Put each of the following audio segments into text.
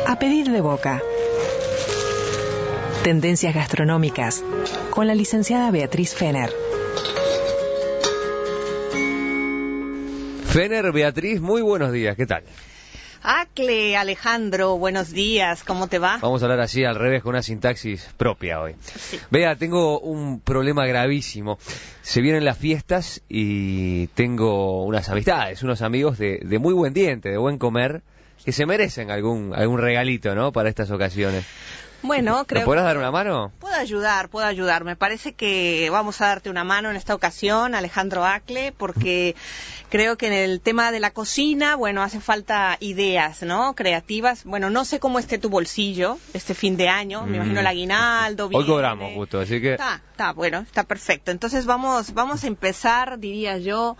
A pedir de boca. Tendencias gastronómicas con la licenciada Beatriz Fener. Fener, Beatriz, muy buenos días, ¿qué tal? Acle, Alejandro, buenos días, ¿cómo te va? Vamos a hablar así al revés con una sintaxis propia hoy. Sí. Vea, tengo un problema gravísimo. Se vienen las fiestas y tengo unas amistades, unos amigos de muy buen diente, de buen comer, que se merecen algún regalito, ¿no? Para estas ocasiones. Bueno, creo ¿Me podrás dar una mano? Puedo ayudar. Me parece que vamos a darte una mano en esta ocasión, Alejandro Acle, porque creo que en el tema de la cocina, bueno, hace falta ideas, ¿no? Creativas. Bueno, no sé cómo esté tu bolsillo este fin de año. Me imagino el aguinaldo. Hoy cobramos justo, así que... Está bueno, está perfecto. Entonces vamos a empezar, diría yo,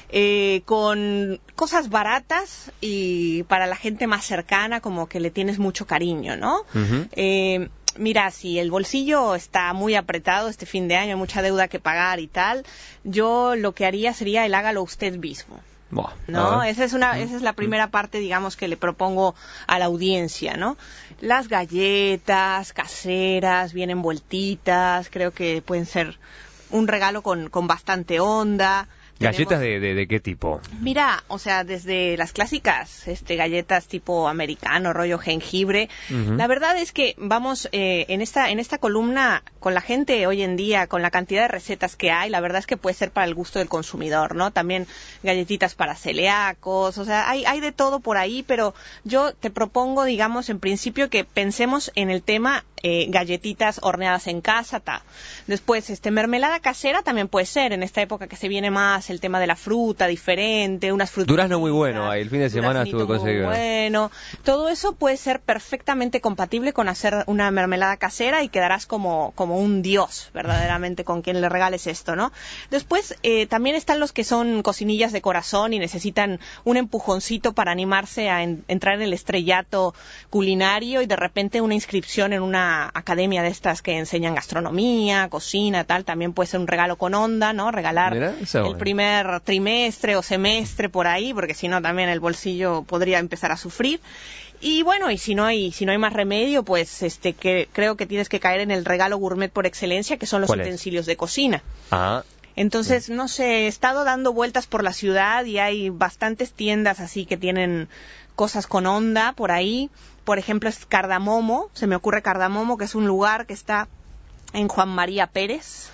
con cosas baratas y para la gente más cercana, como que le tienes mucho cariño, ¿no? Uh-huh. Mira, si el bolsillo está muy apretado este fin de año, hay mucha deuda que pagar y tal, yo lo que haría sería el hágalo usted mismo. ¿No? Esa es la primera parte, digamos, que le propongo a la audiencia, ¿no? Las galletas caseras, bien envueltitas, creo que pueden ser un regalo con bastante onda. ¿Galletas de qué tipo? Mira, o sea, desde las clásicas galletas tipo americano, rollo jengibre. Uh-huh. La verdad es que vamos en esta columna con la gente hoy en día, con la cantidad de recetas que hay, la verdad es que puede ser para el gusto del consumidor, ¿no? También galletitas para celíacos, o sea, hay de todo por ahí, pero yo te propongo, digamos, en principio que pensemos en el tema galletitas horneadas en casa, Después, mermelada casera también puede ser, en esta época que se viene más el tema de la fruta diferente, unas frutas. Durazno muy bueno, ahí el fin de semana estuve conseguido. Bueno, todo eso puede ser perfectamente compatible con hacer una mermelada casera y quedarás como un dios, verdaderamente, con quien le regales esto, ¿no? Después, también están los que son cocinillas de corazón y necesitan un empujoncito para animarse a entrar en el estrellato culinario y de repente una inscripción en una academia de estas que enseñan gastronomía, cocina, tal, también puede ser un regalo con onda, ¿no? Regalar el primer trimestre o semestre por ahí, porque si no también el bolsillo podría empezar a sufrir. Y bueno, y si no hay más remedio, pues que creo que tienes que caer en el regalo gourmet por excelencia, que son los utensilios de cocina. Ah. Entonces, no sé, he estado dando vueltas por la ciudad y hay bastantes tiendas así que tienen cosas con onda por ahí. Por ejemplo, es Cardamomo, se me ocurre Cardamomo, que es un lugar que está en Juan María Pérez,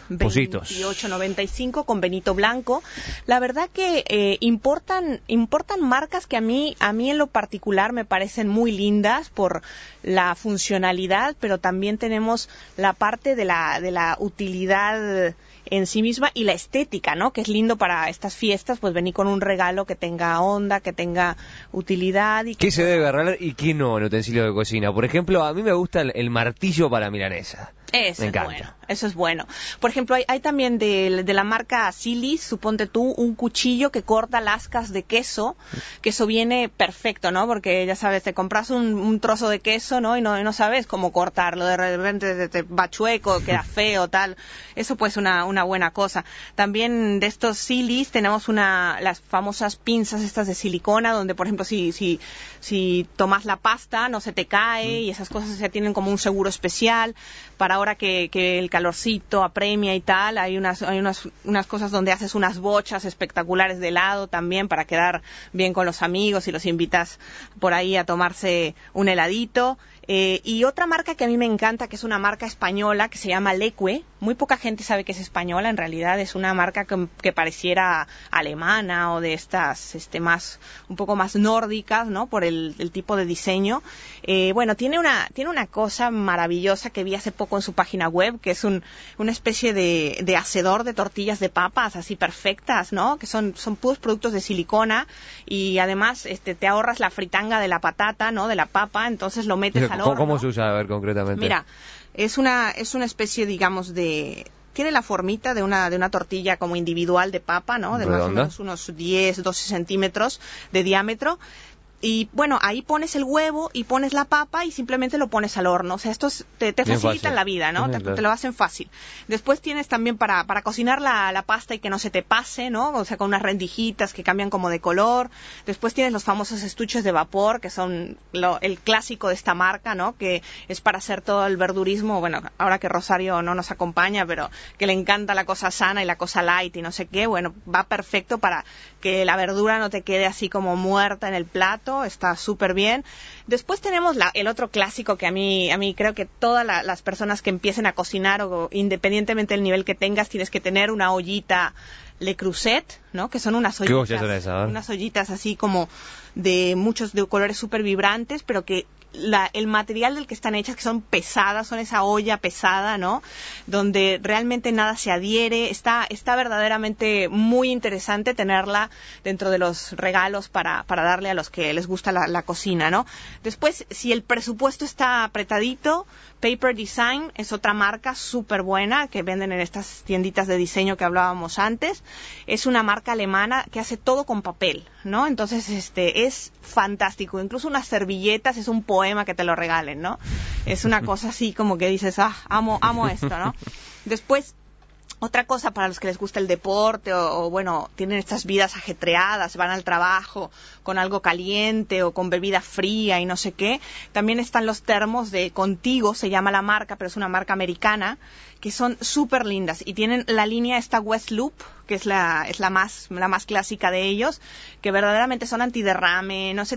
2895, con Benito Blanco. La verdad que importan marcas que a mí en lo particular me parecen muy lindas por la funcionalidad, pero también tenemos la parte de la utilidad en sí misma y la estética, ¿no? Que es lindo para estas fiestas, pues venir con un regalo que tenga onda, que tenga utilidad. Y ¿Qué se debe agarrar y qué no en utensilios de cocina? Por ejemplo, a mí me gusta el martillo para milanesa. Eso es bueno, eso es bueno. Por ejemplo, hay también de la marca Silis, suponte tú, un cuchillo que corta lascas de queso, que eso viene perfecto, ¿no? Porque ya sabes, te compras un trozo de queso, ¿no? Y no sabes cómo cortarlo, de repente te va chueco, queda feo, tal. Eso pues una buena cosa. También de estos Silis tenemos las famosas pinzas estas de silicona, donde por ejemplo si tomas la pasta no se te cae y esas cosas ya tienen como un seguro especial. Para ahora que el calorcito apremia y tal, hay unas cosas donde haces unas bochas espectaculares de helado también para quedar bien con los amigos y los invitas por ahí a tomarse un heladito. Y otra marca que a mí me encanta, que es una marca española que se llama Leque. Muy poca gente sabe que es española, en realidad es una marca que pareciera alemana o de estas un poco más nórdicas, ¿no? Por el tipo de diseño. Bueno, tiene una cosa maravillosa que vi hace poco en su página web, que es una especie de hacedor de tortillas de papas así perfectas, ¿no? Que son puros productos de silicona y además te ahorras la fritanga de la patata, ¿no? De la papa, entonces lo metes al horno. ¿Cómo se usa? A ver, concretamente. Mira, es una especie, digamos, tiene la formita de una tortilla como individual de papa, ¿no? De redonda, más o menos unos 10, 12 centímetros de diámetro. Y bueno, ahí pones el huevo y pones la papa y simplemente lo pones al horno. O sea, estos te facilitan la vida, ¿no? Te lo hacen fácil. Después tienes también para cocinar la pasta y que no se te pase, ¿no? O sea, con unas rendijitas que cambian como de color. Después tienes los famosos estuches de vapor, que son el clásico de esta marca, ¿no? Que es para hacer todo el verdurismo. Bueno, ahora que Rosario no nos acompaña, pero que le encanta la cosa sana y la cosa light y no sé qué, bueno, va perfecto para que la verdura no te quede así como muerta en el plato. Está súper bien. Después tenemos el otro clásico que a mí creo que todas las personas que empiecen a cocinar, o independientemente del nivel que tengas, tienes que tener una ollita Le Creuset, ¿no? Que son unas ollitas. ¿Qué ollas son esas? Unas ollitas así como de colores súper vibrantes, pero que el material del que están hechas, que son pesadas, son esa olla pesada, ¿no? Donde realmente nada se adhiere. Está verdaderamente muy interesante tenerla dentro de los regalos para darle a los que les gusta la cocina, ¿no? Después, si el presupuesto está apretadito, Paper Design es otra marca súper buena que venden en estas tienditas de diseño que hablábamos antes. Es una marca alemana que hace todo con papel, ¿no? Entonces, es fantástico. Incluso unas servilletas, es un poema que te lo regalen, ¿no? Es una cosa así como que dices, amo esto, ¿no? Después, otra cosa para los que les gusta el deporte o bueno, tienen estas vidas ajetreadas, van al trabajo con algo caliente o con bebida fría y no sé qué, también están los termos de Contigo, se llama la marca, pero es una marca americana, que son súper lindas y tienen la línea esta West Loop, que es la más clásica de ellos, que verdaderamente son antiderrame, no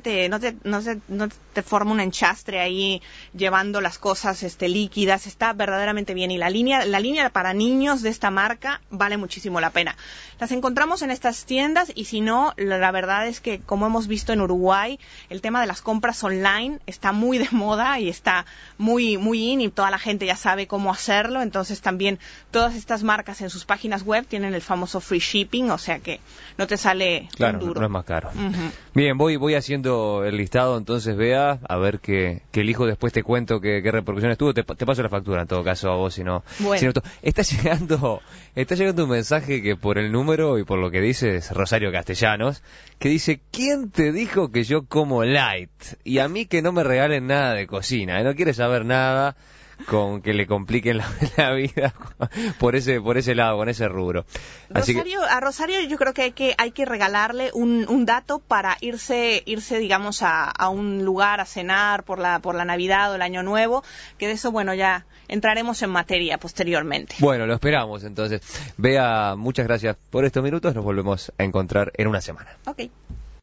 te forma un enchastre ahí llevando las cosas líquidas, está verdaderamente bien. Y la línea para niños de esta marca vale muchísimo la pena. Las encontramos en estas tiendas y si no, la verdad es que como hemos visto en Uruguay, el tema de las compras online está muy de moda y está muy in y toda la gente ya sabe cómo hacerlo. Entonces también todas estas marcas en sus páginas web tienen el famoso free shipping, o sea que no te sale tan duro. No es más caro. Uh-huh. Bien, voy haciendo el listado, entonces Bea, a ver qué elijo, después te cuento qué repercusiones tuvo, te paso la factura en todo caso a vos, si no. Bueno. Está llegando un mensaje que por el número y por lo que dice es Rosario Castellanos, que dice, ¿quién te dijo que yo como light? Y a mí que no me regalen nada de cocina, no quiere saber nada con que le compliquen la vida por ese lado, con ese rubro. A Rosario yo creo que hay que regalarle un dato para irse digamos a un lugar a cenar por la Navidad o el Año Nuevo, que de eso bueno ya entraremos en materia posteriormente. Bueno, lo esperamos entonces. Bea, muchas gracias por estos minutos, nos volvemos a encontrar en una semana. Okay.